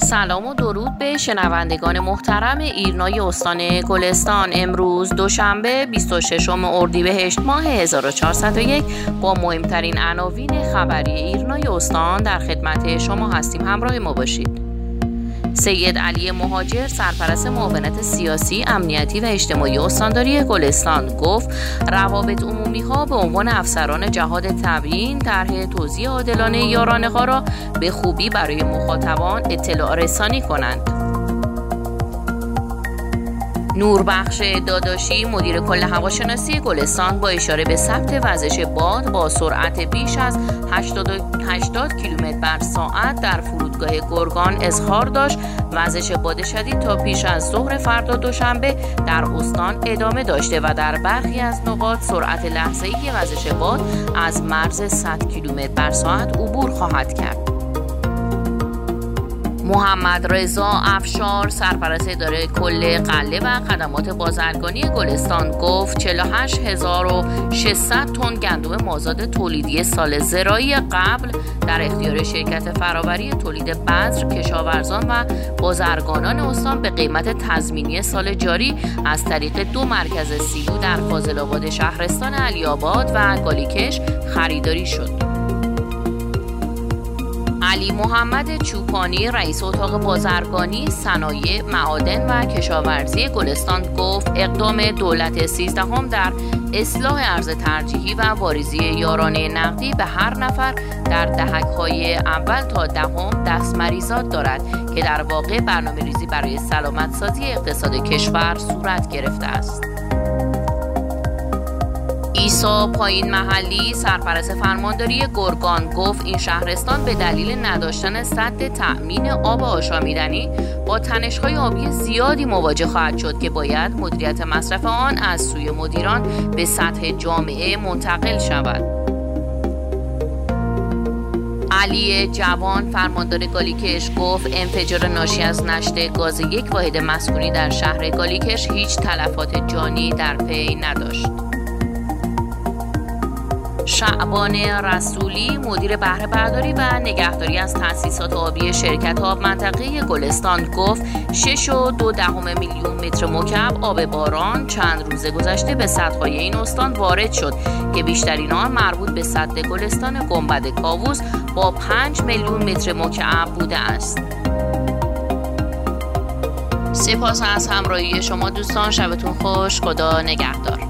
سلام و درود به شنوندگان محترم ایرنای استان گلستان. امروز دوشنبه 26 اردیبهشت ماه 1401 با مهمترین عناوین خبری ایرنای استان در خدمت شما هستیم. همراه ما باشید. سید علی مهاجر، سرپرست معاونت سیاسی، امنیتی و اجتماعی استانداری گلستان گفت روابط عمومی ها به عنوان افسران جهاد تبیین طرح توزیع عادلانه یارانه ها را به خوبی برای مخاطبان اطلاع رسانی کنند. نوربخش داداشی، مدیر کل هواشناسی گلستان، با اشاره به ثبت وزش باد با سرعت بیش از 80 کیلومتر بر ساعت در فرودگاه گرگان اظهار داشت وزش باد شدید تا پیش از ظهر فردا دوشنبه در استان ادامه داشته و در برخی از نقاط سرعت لحظه‌ای وزش باد از مرز 100 کیلومتر بر ساعت عبور خواهد کرد. محمد رضا افشار، سرپرست اداره کل غله و خدمات بازرگانی گلستان گفت 48600 تن گندم مازاد تولیدی سال زراعی قبل در اختیار شرکت فراوری تولید بذر، کشاورزان و بازرگانان استان به قیمت تضمینی سال جاری از طریق 2 مرکز سیلو در فاضل‌آباد شهرستان علی‌آباد و گالیکش خریداری شد. علی محمد چوپانی، رئیس اتاق بازرگانی، صنایع، معادن و کشاورزی گلستان گفت اقدام دولت 13 در اصلاح ارز ترجیحی و واریزی یارانه نقدی به هر نفر در دهک‌های اول تا 10 دستمریزات دارد که در واقع برنامه‌ریزی برای سلامت سازی اقتصاد کشور صورت گرفته است. عیسی پایین محلی، سرپرست فرمانداری گرگان گفت این شهرستان به دلیل نداشتن سد تأمین آب آشامیدنی با تنش‌های آبی زیادی مواجه خواهد شد که باید مدیریت مصرف آن از سوی مدیران به سطح جامعه منتقل شود. علی جوان، فرماندار گالیکش گفت انفجار ناشی از نشت گاز یک واحد مسکونی در شهر گالیکش هیچ تلفات جانی در پی نداشت. شعبان رسولی، مدیر بهره برداری و نگهداری از تأسیسات آبی شرکت آب منطقه گلستان گفت 6.2 میلیون متر مکعب آب باران چند روز گذشته به سدهای این استان وارد شد که بیشترین آن مربوط به سد گلستان گنبد کاووس با 5 میلیون متر مکعب بوده است. سپاس از همراهی شما دوستان، شبتون خوش، خدا نگهدار.